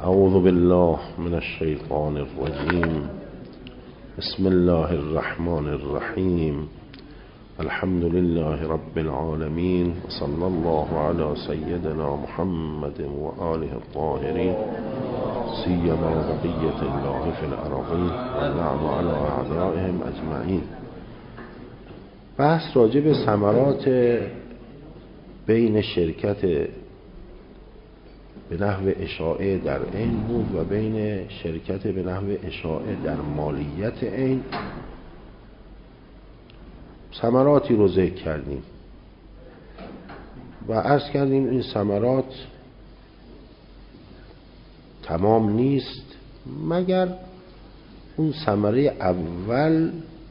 اعوذ بالله من الشیطان الرجیم. بسم الله الرحمن الرحیم. الحمد لله رب العالمین و صلی الله علی سیدنا محمد و آله الطاهرین سیما بقیة الله فی الارضین و اللعن علی اعدائهم اجمعین. بحث راجع به ثمرات بین شرکت به نحو اشاعه در عین بود و بین شرکت به نحو اشاعه در مالیت عین. ثمراتی رو ذکر کردیم و عرض کردیم این ثمرات تمام نیست مگر اون ثمره اول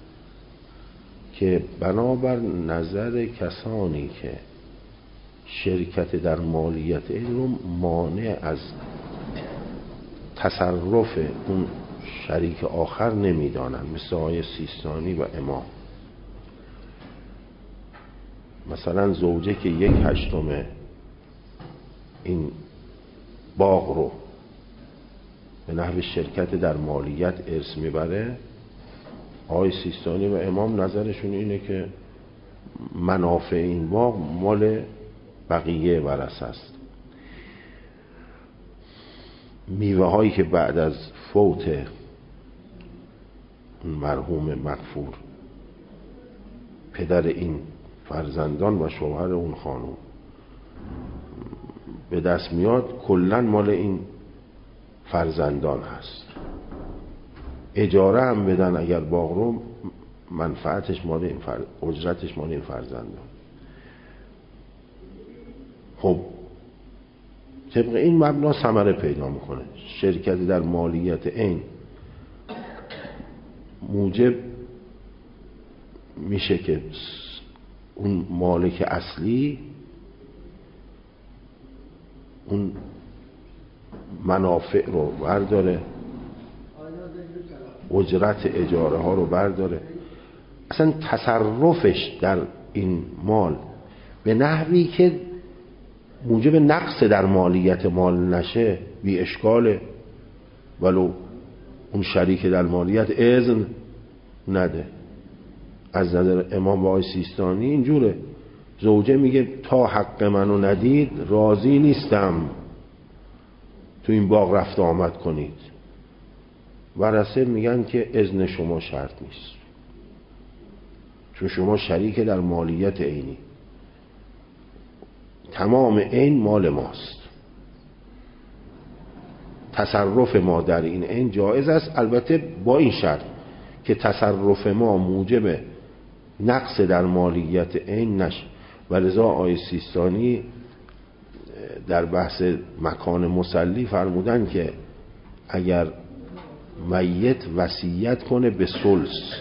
که بنابر نظر کسانی که شرکت در مالیت این رو مانع از تصرف اون شریک آخر نمیدانن، مثل آقای سیستانی و امام. مثلا زوجه که 1/8 این باغ رو به نحو شرکت در مالیت ارث میبره، آقای سیستانی و امام نظرشون اینه که منافع این باغ مال بقیه ورثه است. میوه هایی که بعد از فوت مرحوم مغفور پدر این فرزندان و شوهر اون خانم به دست میاد کلن مال این فرزندان هست. اجاره هم بدن اگر باغ رو، منفعتش مال این اجرتش مال این فرزندان. خب طبق این مبنا ثمره پیدا میکنه. شرکت در مالیت عین موجب میشه که اون مالک اصلی اون منافع رو برداره، اجرت اجاره ها رو برداره، اصلا تصرفش در این مال به نحوی که موجب نقص در مالیت مال نشه بی اشکاله، ولو اون شریک در مالیت اذن نده. از نظر امام و آقای سیستانی اینجوره. زوجه میگه تا حق منو ندید راضی نیستم تو این باغ رفت آمد کنید. ورثه میگن که اذن شما شرط نیست، چون شما شریک در مالیت عینی، تمام عین مال ماست، تصرف ما در این عین جایز است، البته با این شرط که تصرف ما موجب نقص در مالیت عین نشه. ولذا آقای سیستانی در بحث مکان مصلی فرمودن که اگر میت وصیت کنه به ثلث،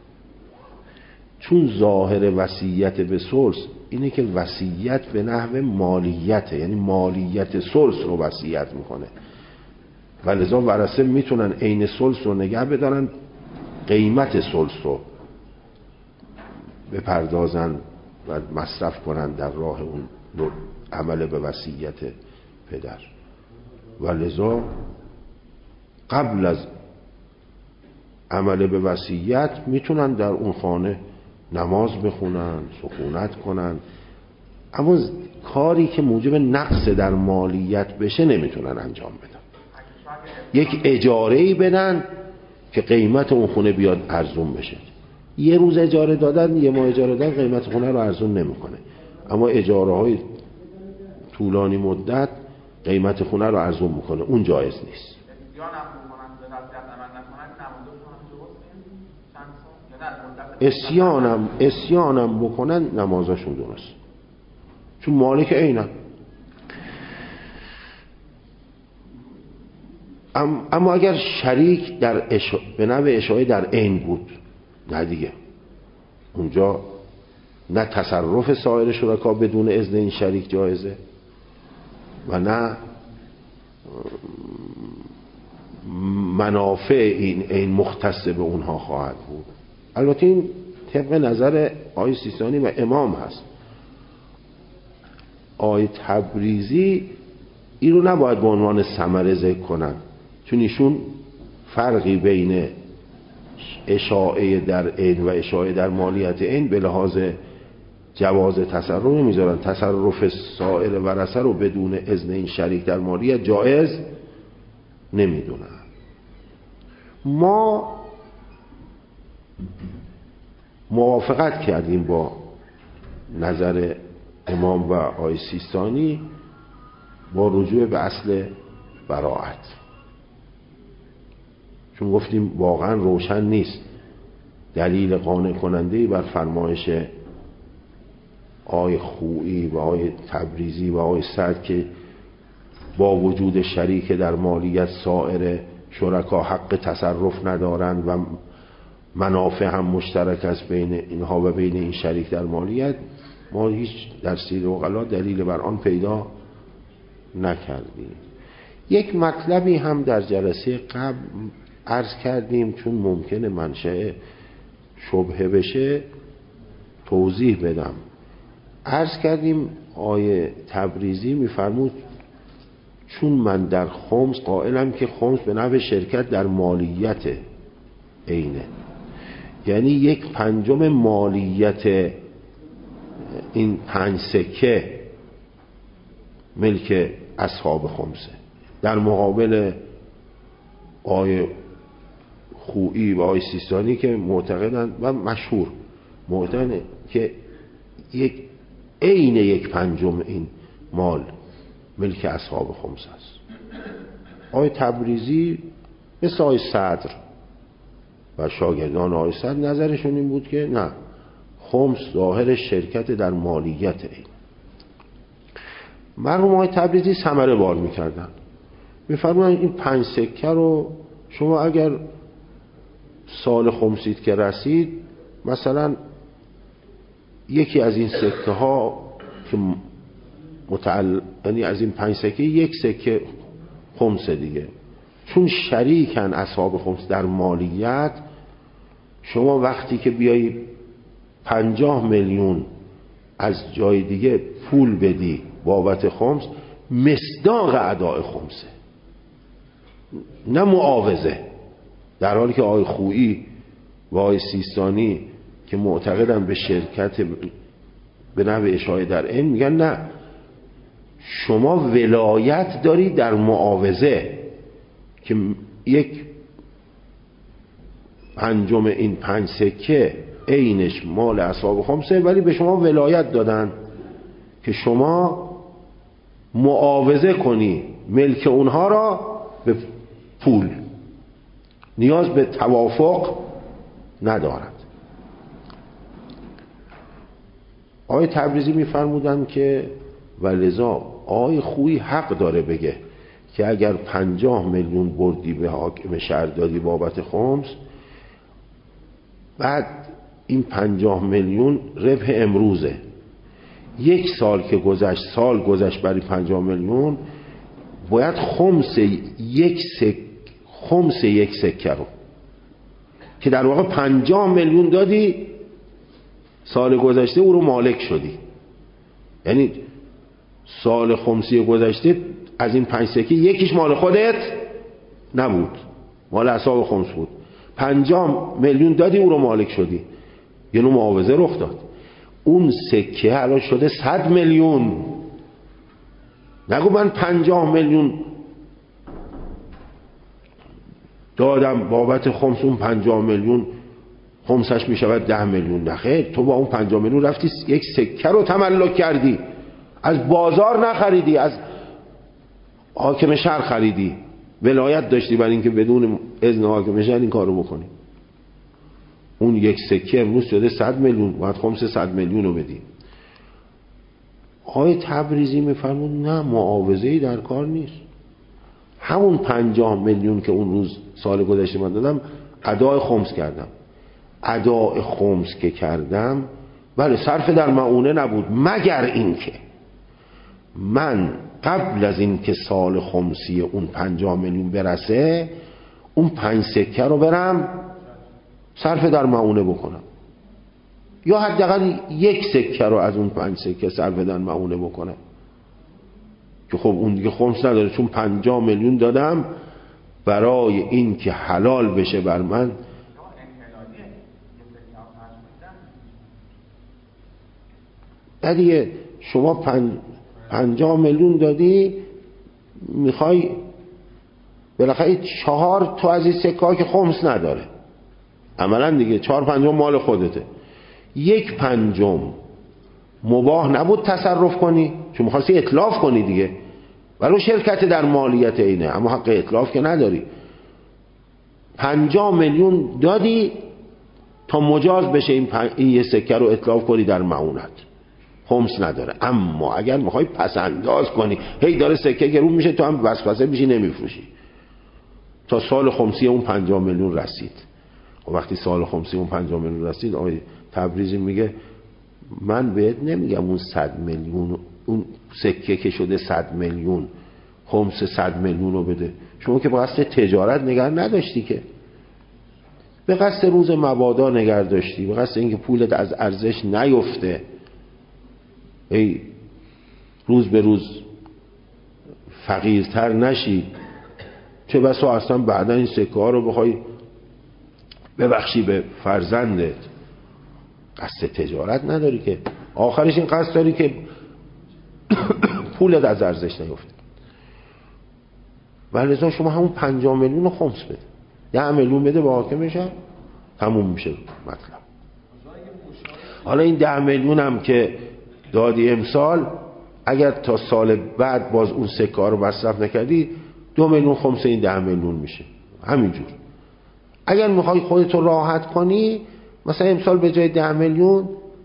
چون ظاهر وصیت به ثلث اینه که وصیت به نحو مالیت، یعنی مالیت ثلث رو وصیت میکنه، ولذا ورثه میتونن عین ثلث رو نگه بدارن، قیمت ثلث رو بپردازن و مصرف کنن در راه اون عمل به وصیت پدر. ولذا قبل از عمل به وصیت میتونن در اون خانه نماز بخونن، سکونت کنن، اما کاری که موجب نقص در مالیت بشه نمیتونن انجام بدن. یک اجاره‌ای بدن که قیمت اون خونه بیاد ارزون بشه. یه روز اجاره دادن، یه ماه اجاره دادن قیمت خونه رو ارزون نمیکنه، اما اجاره های طولانی مدت قیمت خونه رو ارزون میکنه، اون جایز نیست. اسیانم بکنن نمازاشون درست، چون مالک عینن. اما اگر شریک در به نحو اشاعه در عین بود، نه دیگه اونجا نه تصرف سایر شرکا بدون اذن این شریک جایزه و نه منافع این مختص به اونها خواهد بود. البته این طبق نظر آقای سیستانی و امام هست. آقای تبریزی این رو نباید به عنوان ثمره ذکر کنن، چون ایشون فرقی بین اشاعه در عین و اشاعه در مالیت عین به لحاظ جواز تصرف نمیذارن. تصرف سایر ورثه رو بدون اذن این شریک در مالیت جایز نمیدونن. ما موافقت کردیم با نظر امام و آقای سیستانی با رجوع به اصل براءت، چون گفتیم واقعا روشن نیست دلیل قانع کننده‌ای بر فرمایش آقای خویی و آقای تبریزی و آقای سعد که با وجود شریک در مالیت سایر شرکا حق تصرف ندارند و منافع هم مشترک است بین اینها و بین این شریک در مالیت. ما هیچ در سیر عقلا دلیل بر آن پیدا نکردیم. یک مطلبی هم در جلسه قبل عرض کردیم، چون ممکنه منشأ شبهه بشه توضیح بدم. عرض کردیم آیه تبریزی میفرمود چون من در خمس قائلم که خمس به نحو شرکت در مالیت عینه، یعنی 1/5 مالیت این 5 سکه ملک اصحاب خمسه، در مقابل آیه خویی و آیه سیستانی که معتقدند و مشهور معتقدند که عین 1/5 این مال ملک اصحاب خمس است. آیه تبریزی مثل آیه صدر و شاگردان آیه صدر نظرشون این بود که نه، خمس ظاهر شرکت در مالیت این. مرحوم آیه تبریزی ثمره بار میکردن، میفرمودن این 5 سکه رو شما اگر سال خمسید که رسید، مثلا یکی از این سکه ها که یعنی از این 5 سکه 1 سکه خمسه دیگه، چون شریکن اصحاب خمس در مالیت، شما وقتی که بیایی 50 میلیون از جای دیگه پول بدی بابت خمس، مصداق اداء خمسه نه معاوضه. در حالی که آقای خویی و آقای سیستانی که معتقدن به شرکت به نحو اشاعه در عین میگن نه، شما ولایت داری در معاوضه که 1/5 این 5 سکه عینش مال اصحاب خمسه، ولی به شما ولایت دادن که شما معاوضه کنی ملک اونها را به پول، نیاز به توافق ندارد. آقای تبریزی میفرمودن که ولذا آقای خویی حق داره بگه که اگر 50 میلیون بردی به حاکم شهر دادی بابت خمس، بعد این 50 میلیون ربح امروزه، 1 سال که گذشت، سال گذشت برای 50 میلیون، باید خمس 1 سکه رو که در واقع 50 میلیون دادی سال گذشته او رو مالک شدی، یعنی سال خمسی گذشته از این 5 سکه یکیش مال خودت نبود، مال اصحاب خمس بود، 50 میلیون دادی او رو مالک شدی، یه نوع معاوضه رخ داد. اون سکه الان شده 100 میلیون. نگو من 50 میلیون دادم بابت خمس، اون 50 میلیون خمسش می شود 10 میلیون. نخیر، تو با اون 50 میلیون رفتی 1 سکه رو تملک کردی، از بازار نخریدی، از حاکم شهر خریدی، ولایت داشتی برای اینکه بدون اذن حاکم شهر این کارو بکنی. اون 1 سکه امروز شده 100 میلیون، باید خمس 100 میلیون رو بدی. آقای تبریزی میفرمود نه، معاوضه‌ای در کار نیست، همون 50 میلیون که اون روز سال گذشته من دادم اداء خمس کردم. اداء خمس که کردم بله صرف در معونه نبود، مگر اینکه من قبل از این که سال خمسی اون 50 میلیون برسه، اون 5 سکه رو برم صرف در معونه بکنم، یا حداقل 1 سکه رو از اون 5 سکه صرف در معونه بکنم، که خب اون دیگه خمس نداره، چون 50 میلیون دادم برای این که حلال بشه بر من. دیگه شما 50 میلیون دادی، میخوای بالاخره 4 تا از این سکه‌ها که خمس نداره عملا دیگه 4/5 مال خودته، 1/5 مباح نبود تصرف کنی چون میخواستی اتلاف کنی دیگه، ولی شرکت در مالیت اینه اما حق اتلاف که نداری. 50 میلیون دادی تا مجاز بشه این یه سکه رو اتلاف کنی در معونت، خمس نداره. اما اگر میخوای پس انداز کنی، هی داره سکه گرون میشه، تو هم وسوسه میشی نمیفروشی تا سال خمسی اون 50 میلیون رسید. و وقتی سال خمسی اون 50 میلیون رسید، آقای تبریزی میگه من بهت نمیگم اون 100 میلیون اون سکه که شده 100 میلیون خمس 100 میلیون رو بده، شما که به قصد تجارت نگه نداشتی، که به قصد روز مبادا نگه داشتی، به قصد اینکه پولت از ارزش نیفته، ای روز به روز فقیرتر نشی، چه بسا اصلا بعدا این سکه ها رو بخوای ببخشی به فرزندت. قصد تجارت نداری که، آخرش این قصد داری که پولت از ارزش نیفته. ولذا شما همون 50 میلیون رو خمس بده، 10 میلیون بده به حاکمش، تموم میشه مطلب. حالا این 10 میلیون هم که دادی امسال، اگر تا سال بعد باز اون سکه ها رو مصرف نکردی، 2 میلیون خمس این 10 میلیون میشه. همینجور اگر میخوای خودتو راحت کنی، مثلا امسال به جای 10 میلیون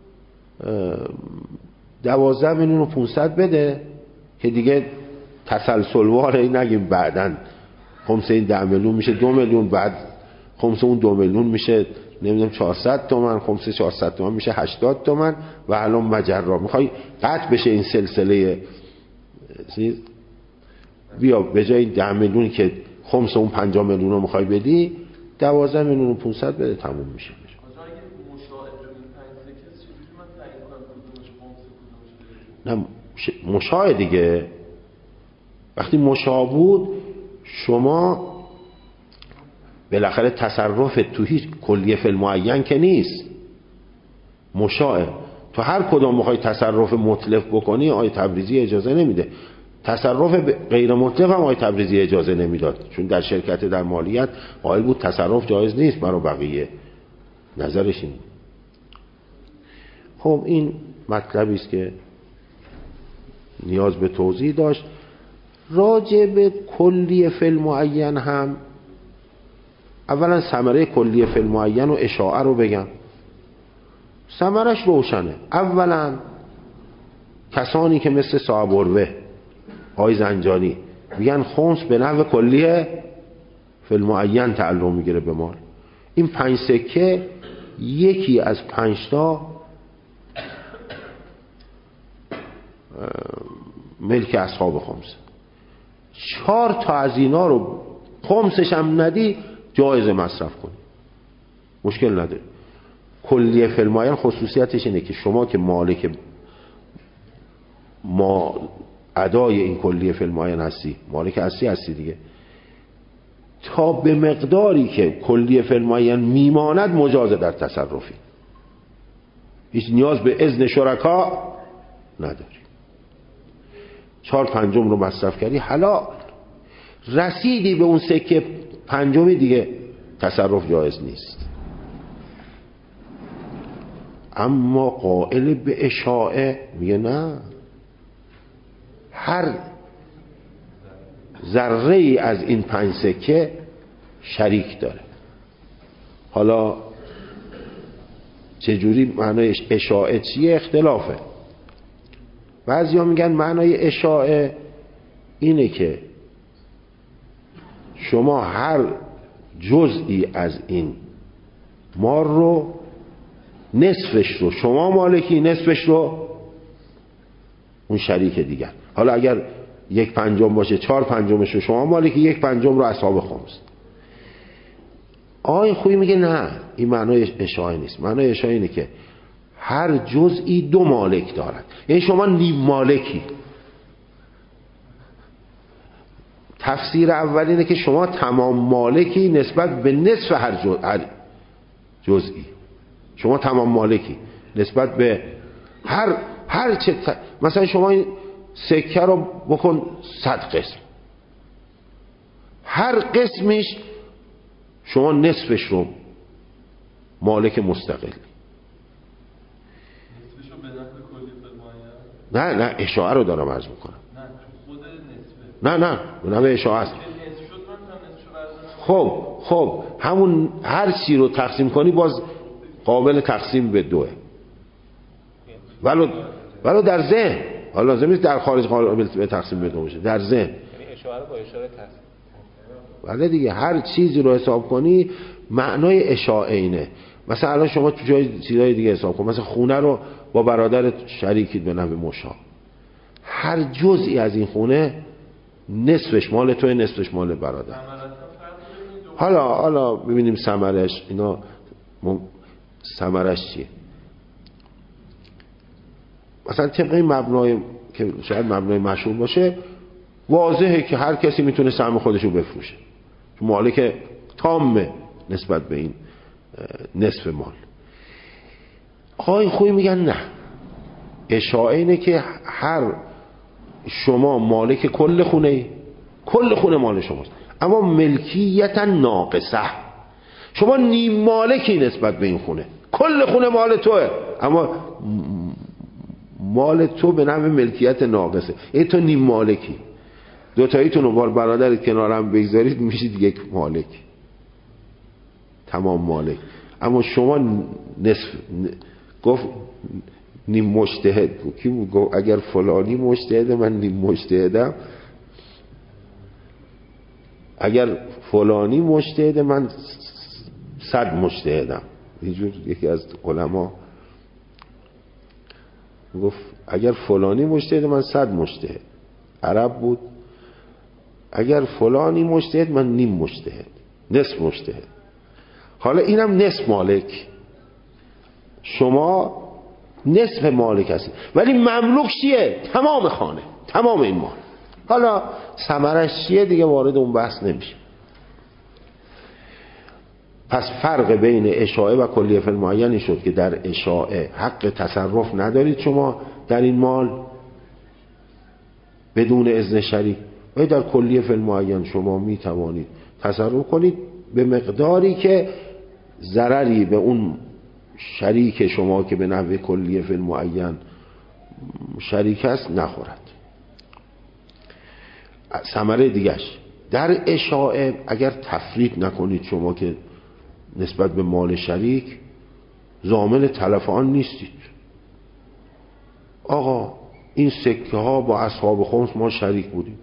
12 میلیون و 500 بده که دیگه تسلسلواره نگیم بعدن خمس این 10 میلیون میشه 2 میلیون، بعد خمس اون 2 میلیون میشه نمیدونم 400 تومن، خمس 400 تومن میشه 80 تومن و الان مجرا میخوای قطع بشه این سلسله چیز، بیا به جای 10 میلیونی که خمس اون 50 میلیون رو میخوای بدی، 12 میلیون و 500 بده، تموم میشه. نه مشاع دیگه، وقتی مشاع بود شما بالاخره تصرف تو هیچ کلیه فی المعین که نیست، مشاع تو هر کدام میخوای تصرف مطلق بکنی آقای تبریزی اجازه نمیده، تصرف غیر مطلق هم آقای تبریزی اجازه نمیداد، چون در شرکت در مالیت قائل بود تصرف جایز نیست برای بقیه، نظرش این. خب این مطلبی است که نیاز به توضیح داشت. راجع به کلیه فی المعین هم اولا ثمره کلیه فی المعین و اشاعه رو بگم. ثمرش روشنه. اولا کسانی که مثل صاحب اروه آقای زنجانی میگن خمس به نحو کلیه فی المعین تعلق میگیره به مال، این 5 سکه یکی از 5 تا ملک اصحاب خمس، 4 تا از اینا رو خمسش هم ندی جایز مصرف کنی، مشکل نداره. کلیه فی المعین خصوصیتش اینه که شما که مالک ما ادای این کلیه فی المعین هستی، مالک اصلی هستی دیگه، تا به مقداری که کلیه فی المعین میماند مجاز در تصرفی، هیچ نیاز به اذن شرکا نداری. 4/5 رو مصرف کردی حالا رسیدی به اون سکه 5 دیگه تصرف جایز نیست. اما قائل به اشاعه میگه نه، هر ذره ای از این 5 سکه شریک داره. حالا چجوری معنای اشاعه چیه؟ اختلافه. بعضی ها میگن معنای اشاعه اینه که شما هر جزئی از این مال رو، نصفش رو شما مالکی، نصفش رو اون شریک دیگر. حالا اگر 1/5 باشه 4/5 رو شما مالکی، 1/5 رو اصحاب خمس. آقای خویی میگه نه، این معنای اشاعه نیست. معنای اشاعه اینه که هر جزئی 2 مالک دارد، یعنی شما نیم مالکی. تفسیر اول اینه که شما تمام مالکی نسبت به نصف هر جزئی. شما تمام مالکی نسبت به هر چه مثلا شما این سکه رو بکن 100 قسم، هر قسمش شما نصفش رو مالک مستقلی. نصفشو به نحو کلی فرمایه؟ نه اشاعه رو دارم عرض میکنم. نه خود نصفه. نه به نحو اشاعه است. خب همون هر چی رو تقسیم کنی باز قابل تقسیم به دوه، ولو در ذهن. حالا لازم نیست در خارج قابل به تقسیم به دو باشه، در ذهن. یعنی اشاره رو با اشاره تقسیم. بله دیگه، هر چیزی رو حساب کنی معنای اشاعه اینه. مثلا الان شما تو جای چیزای دیگه حساب کن، مثلا خونه رو با برادرت شریکید به نحو مشا، هر جزئی از این خونه نصفش مال توه، نصفش مال برادر. حالا ببینیم ثمرش اینا ثمرش چیه. مثلا طبق این مبنای که شاید مبنای مشهور باشه، واضحه که هر کسی میتونه سهم خودشو بفروشه، چون مالک تامه نسبت به این نصف مال. آقای خوبی میگن نه، اشاعه اینه که هر شما مالک کل خونه مال شماست، اما ملکیت ناقصه. شما نیم مالکی نسبت به این خونه، کل خونه مال توه اما مال تو به نحو ملکیت ناقصه. این تو نیم مالکی، دوتاییتون رو با برادرت کنار هم بگذارید میشید یک مالک، تمام مالک. اما شما نصف گفت نیم مجتهد بود. کی گفت اگر فلانی مجتهده من نیم مجتهدم، اگر فلانی مجتهده من 100 مجتهدم. اینجور یکی از علما گفت اگر فلانی مجتهده من 100 مجتهد. عرب بود. اگر فلانی مجتهد من نیم مجتهد، نصف مجتهد. حالا اینم نصف مالک، شما نصف مالک هستید، ولی مملوک چیه؟ تمام خانه، تمام این مال. حالا ثمرش چیه دیگه وارد اون بحث نمیشه. پس فرق بین اشاعه و کلیه فی المعین شد که در اشاعه حق تصرف ندارید شما در این مال بدون اذن شریک، و در کلیه فی المعین شما می توانید تصرف کنید به مقداری که ضرری به اون شریک شما که به نحو کلیه فی المعین شریک است نخورد. ثمره دیگش در اشاعه اگر تفریط نکنید شما که نسبت به مال شریک ضامن تلف آن نیستید. آقا این سکه ها با اصحاب خمس ما شریک بودیم،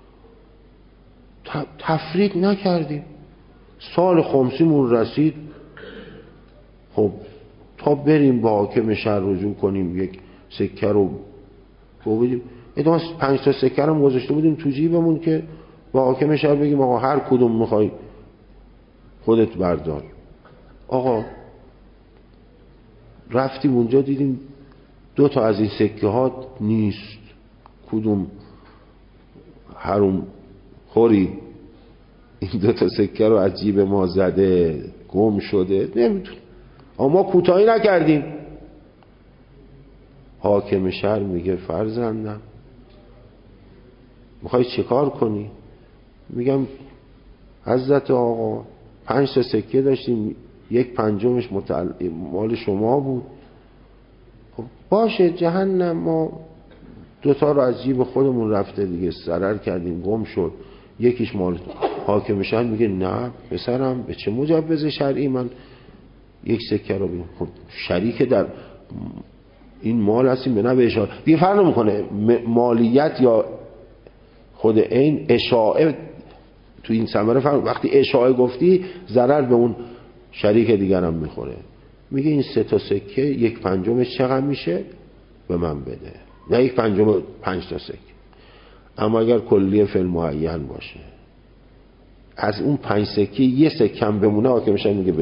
تفریط نکردیم، سال خمسیمون رسید، خب تا بریم با حاکم شهر رجوع کنیم یک سکه رو بودیم، ادامه 5 تا سکه رو گذاشته بودیم تو جیبمون که با حاکم شهر بگیم آقا هر کدوم میخوای خودت بردار. آقا رفتیم اونجا دیدیم 2 تا از این سکه ها نیست، کدوم حروم خوری این 2 تا سکه رو از جیب ما زده گم شده، نمیدونم. اما کوتاهی نکردیم. حاکم شهر میگه فرزندم میخوای چه کار کنی؟ میگم حضرت آقا 5 تا سکه داشتیم، 1/5 مال شما بود. خب باشه جهنم، ما 2 تا رو از جیب خودمون رفته دیگه ضرر کردیم گم شد، یکیش مال. حاکم شهر میگه نه پسرم به چه مجوز شرعی من 1 سکه رو بیم. خب شریک در این مال هستیم به نحو اشاعه دیگه فرق نمیکنه مالیت یا خود این اشاعه تو این ثمره فرق. وقتی اشاعه گفتی ضرر به اون شریک دیگر هم میخوره. میگه این 3 تا سکه 1/5 چقدر میشه به من بده، نه 1/5 5 تا سکه. اما اگر کلیه فی المعین باشه از اون 5 سکه 1 سکه کم بمونه حاکم میشه میگه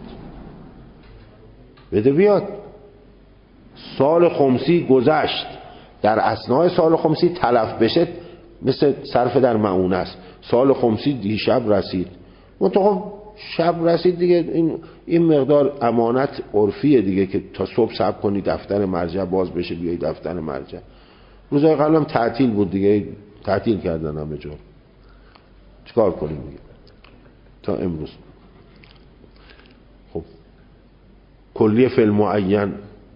بده بیاد. سال خمسی گذشت، در اثناء سال خمسی تلف بشه مثل صرف در معونه است. سال خمسی دیشب رسید، منتها شب رسید دیگه، این مقدار امانت عرفیه دیگه که تا صبح صبر کنی دفتر مرجع باز بشه بیای دفتر مرجع. روزهای قبلم تعطیل بود دیگه، تعطیل کردن همه جا، چیکار کنیم دیگه تا امروز. خب کلیه فی المعین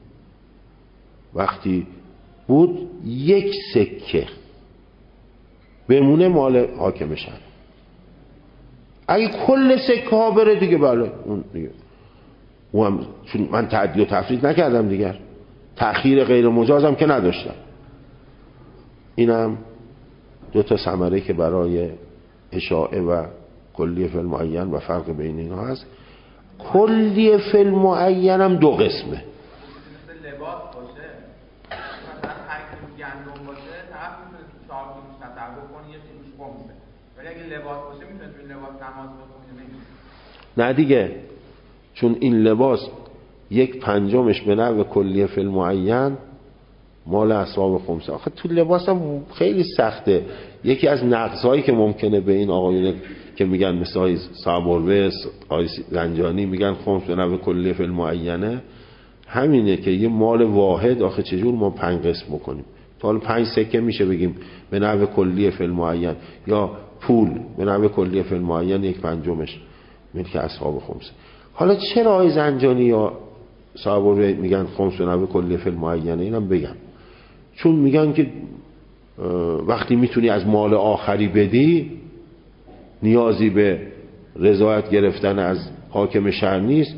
وقتی بود یک سکه بمونه مال حاکم شهر. اگه کل سکه ها بره دیگه بله اون دیگه هم، چون من تعدی و تفرید نکردم دیگر، تأخیر غیر مجازم که نداشتم. اینم دو تا ثمره که برای اشاعه و کلیه فی المعین و فرق بین اینها هست. کلیه فی المعین هم دو قسمه. مثل لباس باشه، مثلا هر کیلو گندم باشه طرف میتونه 4 کیلو تصرف کنه، یه کیلوش خمسه. ولی اگه لباس باشه میتونه توی لباس نماز بخونه نمیشه. نه دیگه، چون این لباس 1/5 به نحو کلیه فی المعین مال اصحاب خمسه. آخه تو لباس هم خیلی سخته. یکی از نقص‌هایی که ممکنه به این آقایون که میگن مثل های صابروه آقای زنجانی میگن خمس به نحو کلیه فی المعینه، همینه که یه مال واحد آخه چجور ما 5 قسم بکنیم؟ تا حالا 5 سکه میشه بگیم به نحو کلیه فی المعین، یا پول به نحو کلیه فی المعین 1/5 ملک اصحاب خمسه. حالا چرا آقای زنجانی یا صابروه میگن خمس به نحو کلیه فی المعینه؟ اینم بگم چون میگن که وقتی میتونی از مال آخری بدی نیازی به رضایت گرفتن از حاکم شهر نیست.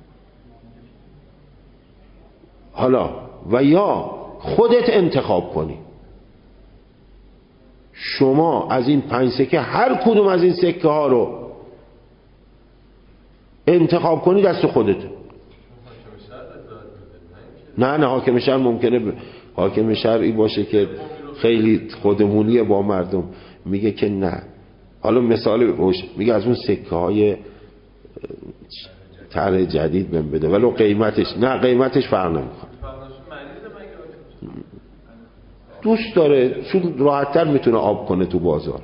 حالا و یا خودت انتخاب کنی، شما از این 5 سکه هر کدوم از این سکه ها رو انتخاب کنی دست خودته. نه حاکم شهر ممکنه حاکم شرعی باشه که خیلی خودمونیه با مردم، میگه که نه. حالا مثال روش میگه از اون سکه های طرح جدید بهم بده ولو قیمتش، نه قیمتش فرق نمیکنه، دوست داره چون راحت‌تر میتونه آب کنه تو بازار.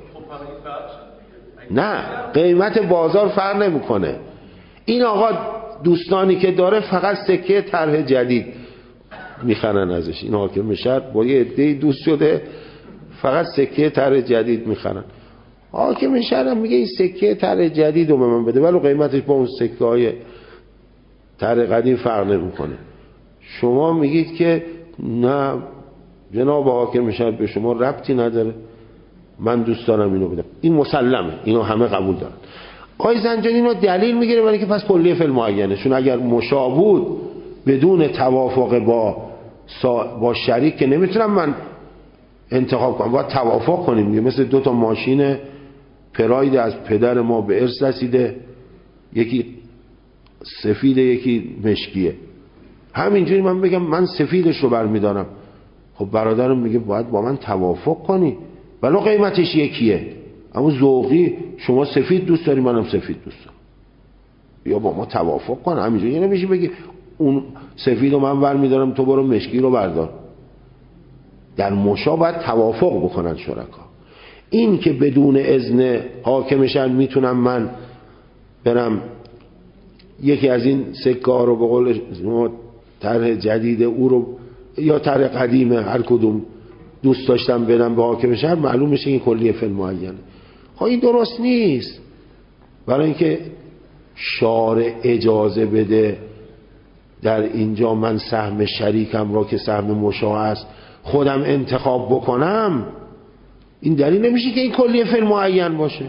نه قیمت بازار فرق نمیکنه. این آقا دوستانی که داره فقط سکه طرح جدید میخرن ازش. این حاکم شهر با یه عده‌ای دوست شده فقط سکه طرح جدید میخرن. حاکم شهر هم میگه این سکه طرح جدید رو به من بده ولو قیمتش با اون سکه های طرح قدیم فرق نمیکنه. شما میگید که نه جناب حاکم شهر به شما ربطی نداره، من دوست دارم اینو بدم. این مسلمه، اینو همه قبول دارن. آقای زنجانی اینو دلیل میگیره برای که پس کلیه فی المعینه، چون اگر مشابه بود بدون توافق با شریک که نمیتونم من انتخاب کنم، باید توافق کنیم دیگه. مثل 2 تا ماشین پراید از پدر ما به ارث رسیده، یکی سفیده یکی مشکیه. همینجوری من بگم من سفیدش رو برمیدارم، خب برادرم میگه باید با من توافق کنی ولو قیمتش یکیه، اما ذوقی شما سفید دوست داری منم سفید دوست دارم، یا با ما توافق کن. همینجوری نمیشه بگی اون سفید رو من برمیدارم تو برو مشکی رو بردار. در مشا باید توافق بکنن شرکا. این که بدون اذن حاکم شهر میتونم من برم یکی از این سکه ها رو به قول طرح جدید او رو یا طرح قدیمه هر کدوم دوست داشتم بدم به حاکم شهر، معلوم میشه این کلیه فی المعینه. ها این درست نیست. برای اینکه شارع اجازه بده در اینجا من سهم شریکم را که سهم مشاع است خودم انتخاب بکنم، این دلیل نمیشه که این کلیه فی المعین باشه.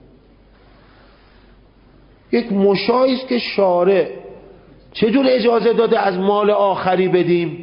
یک مشاعی است که شارع چجور اجازه داده از مال آخری بدیم،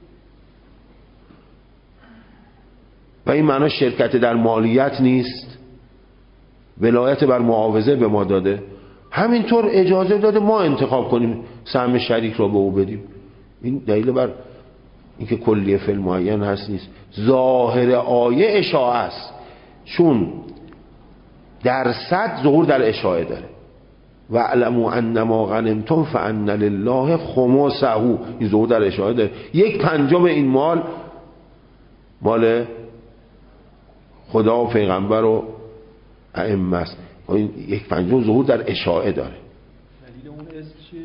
و این معنی شرکت در مالیت نیست، ولایت بر معاوضه به ما داده، همینطور اجازه داده ما انتخاب کنیم سهم شریک را به او بدیم. این دلیل بر اینکه کلیه فی المعین هست نیست. ظاهر آیه اشاعه است، چون درصد ظهور در اشاعه داره. و اعلموا انما غنمتم فان لله خمسه، این ظهور در اشاعه داره. 1/5 این مال خدا و پیغمبر و ائمه است. این 1/5 ظهور در اشاعه داره. دلیل اون اسم چیه؟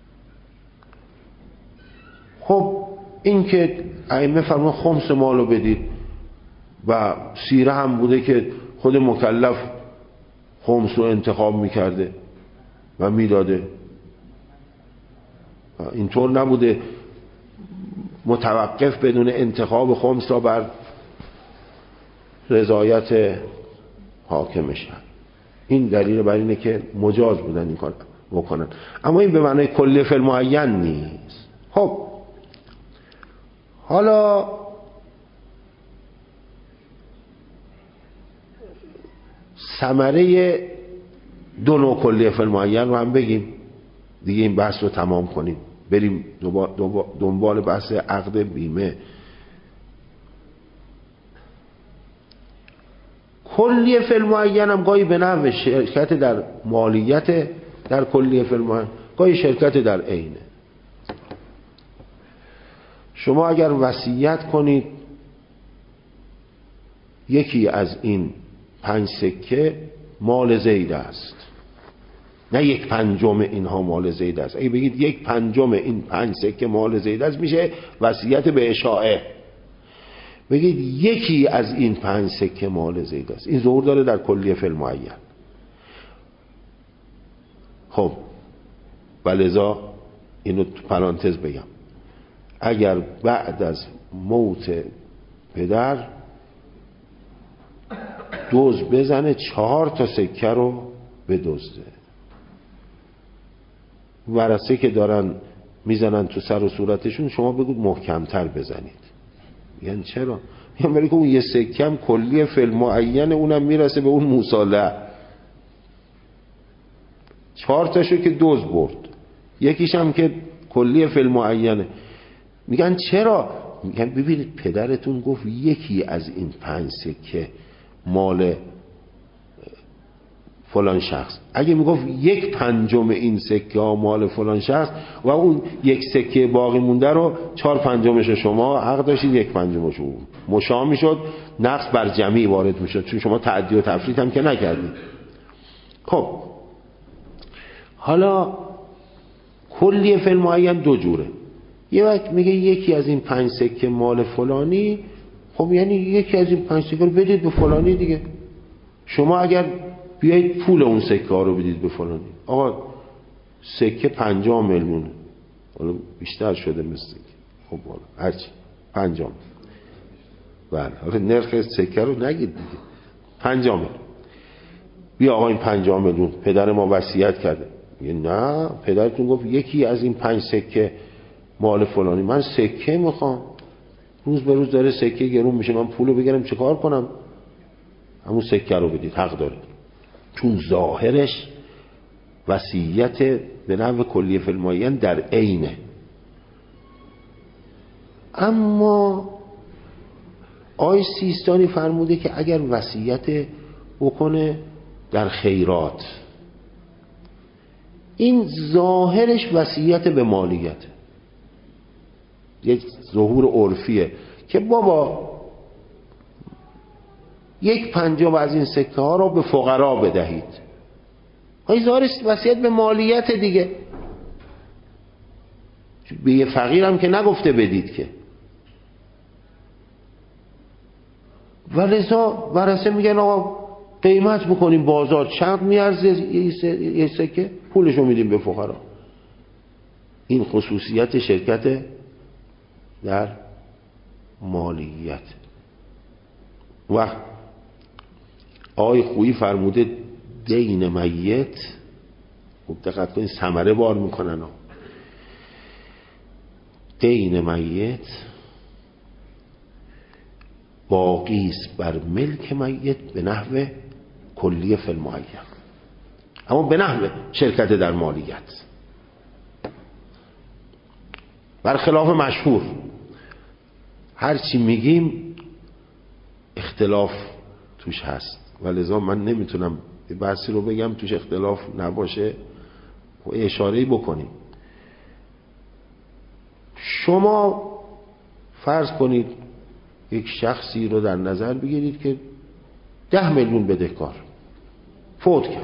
خب این که ائمه فرمان خمس مالو بدید و سیره هم بوده که خود مکلف خمس رو انتخاب میکرده و میداده، اینطور نبوده متوقف بدون انتخاب خمس را بر رضایت حاکمش. این دلیل بر اینه که مجاز بودن این کار بکنن، اما این به معنای کلی فی المعین نیست. خب حالا ثمره دو نوع کلی فی المعین رو هم بگیم دیگه، این بحث رو تمام کنیم، بریم دنبال بحث عقد بیمه. کلی فی المعین هم گاهی به نحو شرکت در مالیت در کلی فی المعین، گاهی شرکت در عینه. شما اگر وصیت کنید یکی از این 5 سکه مال زید است، نه 1/5 اینها مال زید است. اگه بگید 1/5 این 5 سکه مال زید است میشه وصیت به اشاعه. بگید یکی از این 5 سکه مال زید است، این ظهور داره در کلیه فی المعین. خب ولذا اینو تو پرانتز بگم، اگر بعد از موت پدر دوز بزنه 4 تا سکه رو بدزده، ورثه که دارن میزنن تو سر و صورتشون شما بگید محکمتر بزنید. یعنی چرا؟ یعنی برای که اون یه سکه هم کلیه فی المعین، اونم میرسه به اون موصاله. 4 تاشو که دوز برد، یکیش هم که کلیه فی المعینه. میگن چرا؟ میگن ببینید پدرتون گفت یکی از این 5 سکه مال فلان شخص. اگه میگفت 1/5 این سکه ها مال فلان شخص و اون یک سکه باقی مونده رو 4/5 شما حق داشتید، 1/5 مشا میشد، نقص بر جمعی وارد میشد، چون شما تعدی و تفریط هم که نکردید. خب حالا کلیه فی المعین 2 جوره. یه وقت میگه یکی از این 5 سکه مال فلانی، خب یعنی یکی از این 5 سکه رو بدید به فلانی دیگه. شما اگر بیایید پول اون سکه ها رو بدید به فلانی، آقا سکه 50 میلیون، حالا بیشتر شده مثل خب حالا هرچی 50 میلیون، بله حالا نرخ سکه رو نگید دیگه، 50 میلیون. بیا آقا این 50 میلیون پدر ما وصیت کرده. میگه نه، پدرتون گفت یکی از این 5 سکه مال فلانی، من سکه میخوام، روز به روز داره سکه گرون میشه، من پولو بگیرم چه کار کنم؟ همون سکه رو بدید، حق داره، چون ظاهرش وصیت به نحو کلیه فی المعین در عینه. اما آقای سیستانی فرموده که اگر وصیت بکنه در خیرات، این ظاهرش وصیت به مالیت، یک ظهور عرفیه که بابا 1/5 از این سکه ها رو به فقرا بدهید. های ظاهرش وصیت به مالیت دیگه، به یه فقیر هم که نگفته بدید که. ولذا ورثه میگن آقا قیمت میکنیم بازار، چند میارزه یه سکه، پولشو میدیم به فقرا. این خصوصیت شرکت در مالیت. و آقای خویی فرموده دین میت، خوب دقت کنید ثمره بار میکنن، دین میت باقیست بر ملک میت به نحو کلیه فی المعین، اما به نحو شرکت در مالیت، برخلاف مشهور. هرچی میگیم اختلاف توش هست، ولذا من نمیتونم بحثی رو بگم توش اختلاف نباشه و اشاره‌ای بکنیم. شما فرض کنید یک شخصی رو در نظر بگیرید که 10 میلیون بدهکار فوت کرد.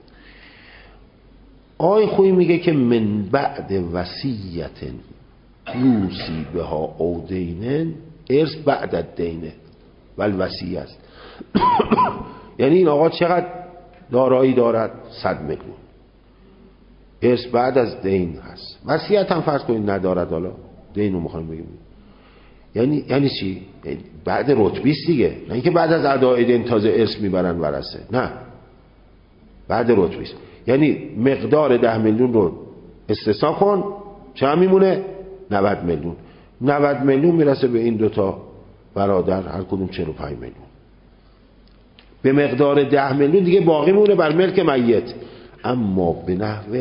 آقای خویی میگه که من بعد وصیت یوصی بها او دینن، ارث بعد الدینه والوصیه است. یعنی این آقا چقدر دارایی دارد؟ 100 میلیون. ارث بعد از دین هست. وصیت هم فرض کنید ندارد، حالا دین رو میخوایم بگیم. یعنی چی؟ بعد رتبی است دیگه، نه اینکه بعد از ادای دین تازه ارث میبرن ورثه، نه، بعد رتبی است. یعنی مقدار 10 میلیون رو استثنا کن، چه میمونه؟ 90 میلیون. 90 میلیون میرسه به این دوتا برادر، هر کدوم 45 میلیون. به مقدار 10 میلیون دیگه باقی مونه بر ملک میت، اما به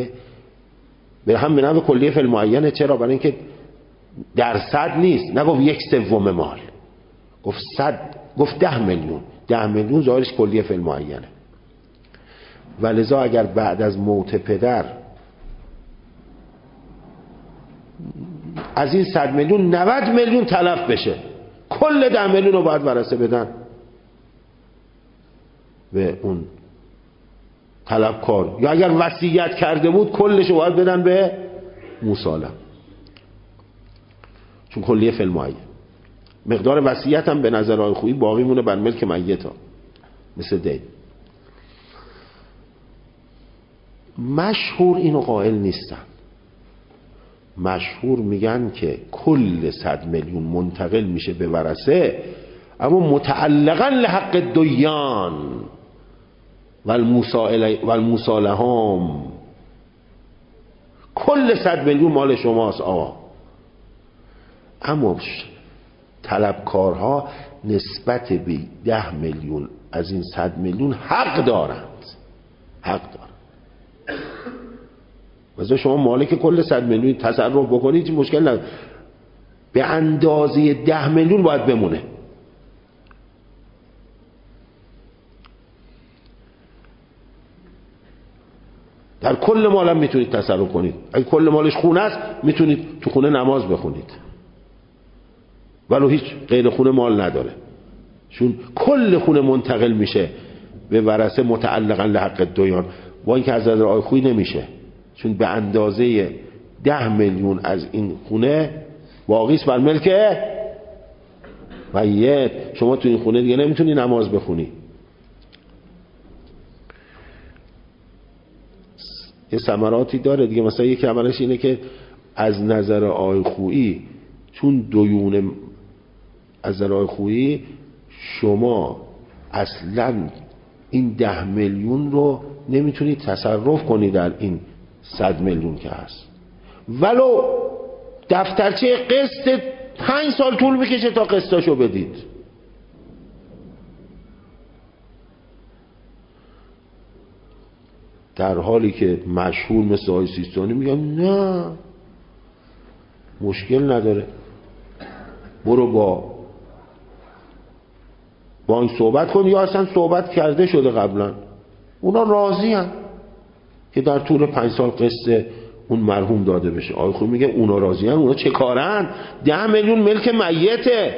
نحو کلیه فی المعینه. چرا؟ برای اینکه درصد نیست، نگفت 1/3 مال، گفت 100، گفت 10 میلیون. 10 میلیون ظاهرش کلیه فی المعینه. ولذا اگر بعد از موت پدر از این 100 میلیون 90 میلیون تلف بشه، کل 10 میلیون رو باید ورثه بدن به اون طلبکار، یا اگر وصیت کرده بود کلش رو باید بدن به موسالم، چون کلیه فی المعین. مقدار وصیت هم به نظر آقای خویی باقی مونه بر ملک میتا، مثل دین. مشهور اینو قائل نیستن. مشهور میگن که کل 100 میلیون منتقل میشه به ورثه، اما متعلقا لحق دیان والموصالهم. کل 100 میلیون مال شماست آقا، اما طلبکارها نسبت به 10 میلیون از این 100 میلیون حق دارند. مثلا شما مالک کل 100 میلیون تصرف بکنید چه مشکل نداره، به اندازه 10 میلیون باید بمونه. در کل مال هم میتونید تصرف کنید. اگه کل مالش خونه است میتونید تو خونه نماز بخونید، ولو هیچ غیر خونه مال نداره، چون کل خونه منتقل میشه به ورثه متعلقا لحق دیان. با اینکه از نظر آقای خویی نمیشه، چون به اندازه 10 میلیون از این خونه باقیست بر ملک میت. شما تو این خونه دیگه نمیتونی نماز بخونی. یه ثمراتی داره دیگه. مثلا یکی عملش اینه که از نظر آقای خویی، چون دیون از نظر آقای خویی شما اصلا این 10 میلیون رو نمیتونید تصرف کنید در این 100 میلیون که هست، ولو دفترچه قسط 5 سال طول میکشه تا قسطاشو بدید. در حالی که مشهور مثل آقای سیستانی میگن نه مشکل نداره، برو با بانک صحبت کن، یا اصلا صحبت کرده شده قبلا، اونا راضی هن که در طول 5 سال قسط اون مرحوم داده بشه. آقای خویی میگه اونا راضی هن. اونا چه کارن؟ 10 میلیون ملک میته.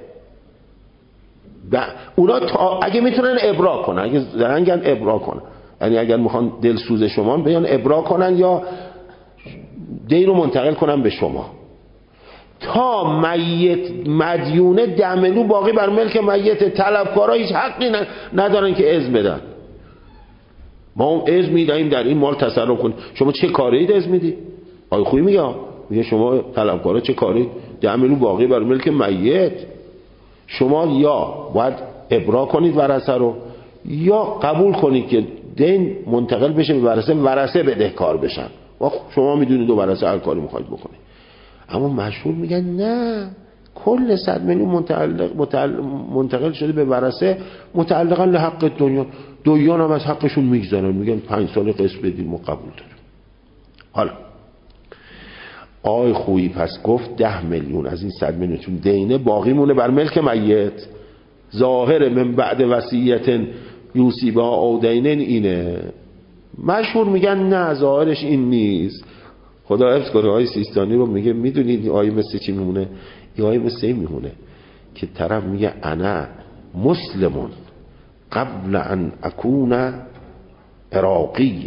اونا اگه میتونن ابرا کنن، اگه زرنگن ابرا کنن، یعنی اگر میخوان دلسوز شما بیان ابرا کنن یا دین رو منتقل کنن به شما، تا میت مدیونه 10 میلیون باقی بر ملک میت. طلبکارا هیچ حقی ندارن که اذن بدن. ما هم اذن میدیم در این مال تصرف کنید. شما چه کارید اذن میدی؟ آقای خویی میگه شما طلبکارا چه کارید؟ 10 میلیون باقی بر ملک میت. شما یا باید ابرا کنید ورثه رو، یا قبول کنید که دین منتقل بشه به ورثه بدهکار بشن. و شما میدونید دو ورثه هر کاری میخواید بکنید. اما مشهور میگن نه، کل 100 میلیون منتقل شده به ورثه متعلقا لحق دیان هم از حقشون میگذارن، میگن 5 سال قسط بدید ما قبول داریم. حالا آقای خویی پس گفت 10 میلیون از این 100 میلیون چون دینه باقی مونه بر ملک میت. ظاهر من بعد وصیت یوصی بها او دینن اینه. مشهور میگن نه ظاهرش این نیست. خدا حفظ کنه آقای سیستانی رو میگه میدونید آیه مثل چی میمونه؟ این آیه مثل این میمونه که طرف میگه انا مسلمون قبل ان اکون عراقیا.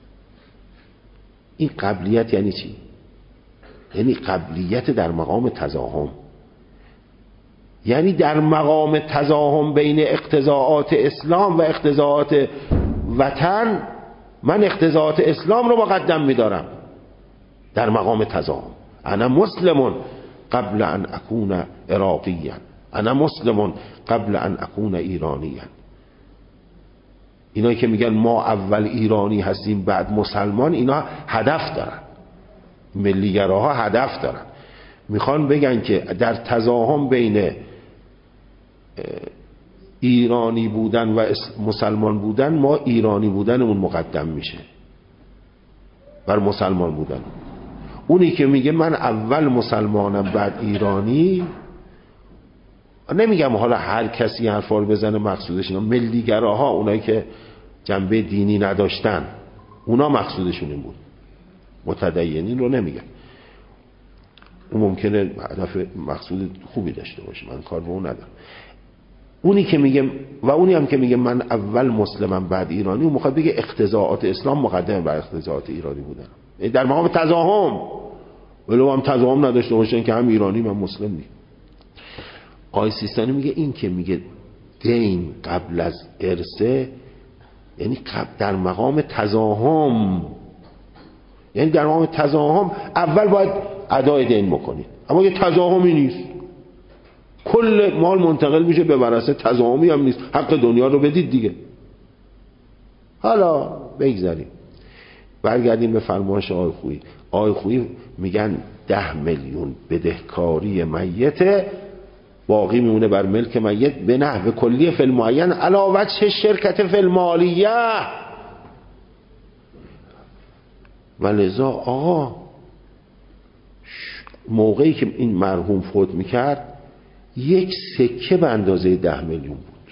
این قبلیت یعنی چی؟ یعنی قبلیت در مقام تزاحم، یعنی در مقام تزاحم بین اقتضاعات اسلام و اقتضاعات وطن، من اقتضاعات اسلام رو مقدم می‌دارم در مقام تزاحم. انا مسلم قبل ان اکون عراقیا، انا مسلم قبل ان اکون ایرانیا. اینایی که میگن ما اول ایرانی هستیم بعد مسلمان، اینا هدف دارن، ملیگراها هدف دارن، میخوان بگن که در تزاحم بین ایرانی بودن و مسلمان بودن ما ایرانی بودنمون مقدم میشه بر مسلمان بودن. اونی که میگه من اول مسلمانم بعد ایرانی، نمیگم حالا هر کسی حرفا رو بزنه مقصودش اینا، ملیگراها، اونایی که جنبه دینی نداشتن، اونا مقصودشون این بود، متدینین رو نمیگم. اون ممکنه هدف مقصود خوبی داشته باشه، من کار به اون ندارم. اونی که میگه و اونی هم که میگه من اول مسلمم بعد ایرانی، اون میخواد بگه اقتضاعات اسلام مقدمه بر اقتضاعات ایرانی بودن در مقام تزاحم، ولو هم تزاحم نداشته باشن که هم ایرانی من مسلم نیم. آقای سیستانی میگه این که میگه دین قبل از ارثه، یعنی در مقام تزاحم، یعنی در مقام تزاحم اول باید ادای دین بکنید، اما یه تزاحمی نیست، کل مال منتقل میشه به ورثه، تزاحمی هم نیست، حق دنیا رو بدید دیگه. حالا بگذاریم برگردیم به فرمایش آقای خویی. آقای خویی میگن 10 میلیون بدهکاری میت باقی میمونه بر ملک میت به نحو کلیه فی المعین علی وجه شرکت فی المالیه. ولذا آقا موقعی که این مرحوم فوت میکرد 1 سکه به اندازه 10 میلیون بود.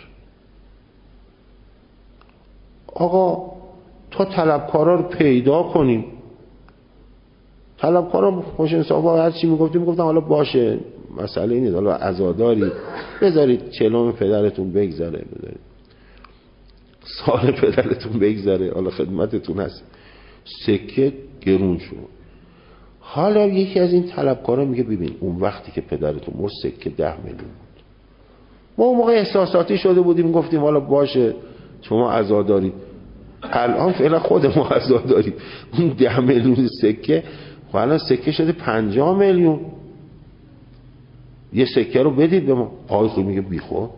آقا تا طلبکارا رو پیدا کنیم، طلبکارا خوش انصافا هر چی میگفتن حالا باشه مسئله نیست، حالا عزاداری بذارید چلوم پدرتون بگذره، بذارید سال پدرتون بگذره، حالا خدمتتون هست. سکه گرون شد. حالا یکی از این طلبکارا میگه ببین اون وقتی که پدرتون مرد سکه 10 میلیون بود، ما اون موقع احساساتی شده بودیم گفتیم حالا باشه شما عزاداری، الان فعلا خود ما عزاداری. اون 10 میلیون سکه حالا سکه شده 50 میلیون، یه سکه رو بدید به ما. آقای خویی میگه بیخود،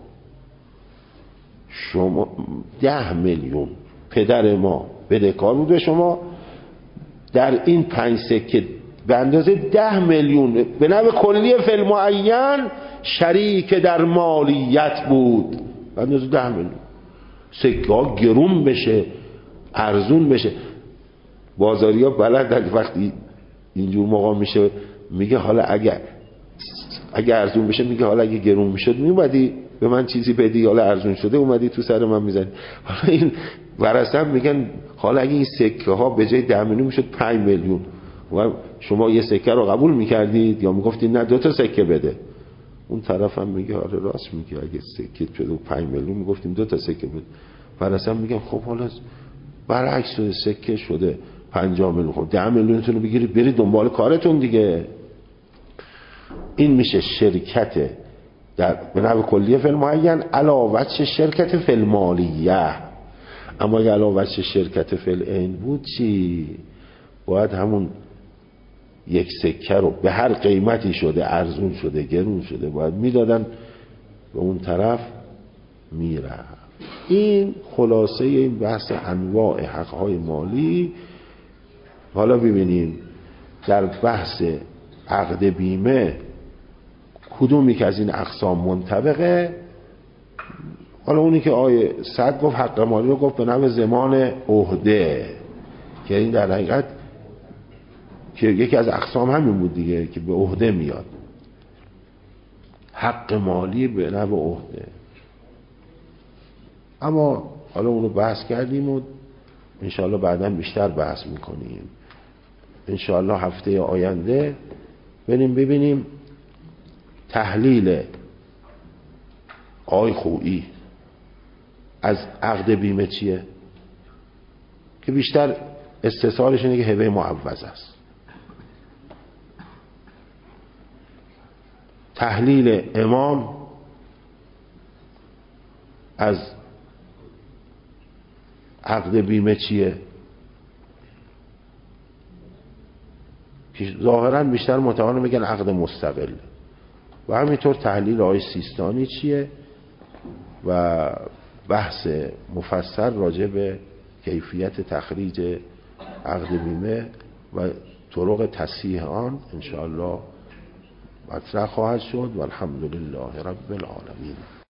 شما 10 میلیون پدر ما بدهکار بود به شما، در این 5 سکه به اندازه 10 میلیون به نحو کلیه فی المعین شریک در مالیت بود، به اندازه 10 میلیون. سکه ها گرون بشه، ارزون بشه. بازاری ها بلدن وقتی اینجور موقع میشه میگه حالا اگه ارزون بشه، میگه حالا اگه گرون میشد میومدی به من چیزی بدی، حالا ارزون شده اومدی تو سر من میزنی. حالا این ورثه میگن حالا اگه این سکه ها به جای 10 میلیون میشد 5 میلیون و شما یه سکه رو قبول میکردید یا میگفتید نه 2 تا سکه بده؟ اون طرف هم میگه آره راست میگه، اگه سکه شده 5 میلیون میگفتیم 2 تا سکه بده. ورثه میگن خب حالا برعکس شده، سکه شده 50 میلیون، خب 10 میلیونتون رو بگیرید برید دنبال کارتون دیگه. این میشه شرکت در به نحو کلیه فی المعین علی وجه شرکت فی المالیه. اما اگه علی وجه شرکت فی العین بود چی؟ باید همون 1 سکه رو به هر قیمتی شده، ارزون شده گرون شده، باید میدادن به اون طرف میرفت. این خلاصه این بحث انواع حقهای مالی. حالا ببینیم در بحث عقد بیمه کدومی که از این اقسام منطبقه. حالا اونی که آیه 100 گفت حق مالی رو گفت به نحو ضمان عهده، که این در حقیقت که یکی از اقسام همین بود دیگه، که به عهده میاد، حق مالی به نحو عهده. اما حالا اونو بحث کردیم و انشاءالله بعدا بیشتر بحث میکنیم. انشاءالله هفته آینده بریم ببینیم تحلیل آقای خویی از عقد بیمه چیه؟ که بیشتر استثارش اینه که هبه معوض است. تحلیل امام از عقد بیمه چیه؟ که ظاهرا بیشتر متعارف میگن عقد مستقل. و همینطور تحلیل آقای سیستانی چیه و بحث مفصل راجع به کیفیت تخریج عقد بیمه و طرق تصحیح آن انشاءالله مطرح خواهد شد. و الحمدلله رب العالمین.